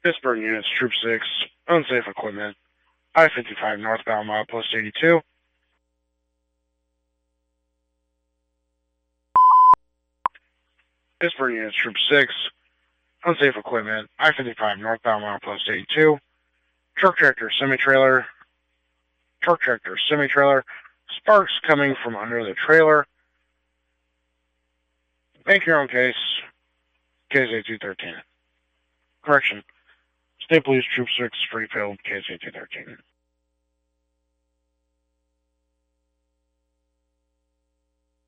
Pittsburgh units, Troop 6, unsafe equipment, I-55 northbound, milepost 82. Pittsburgh units, Troop 6, unsafe equipment, I-55 northbound, milepost 82. Truck tractor, semi-trailer, sparks coming from under the trailer. Make your own case, KSA 213. Correction. State Police Troop 6, Springfield, KSA 213.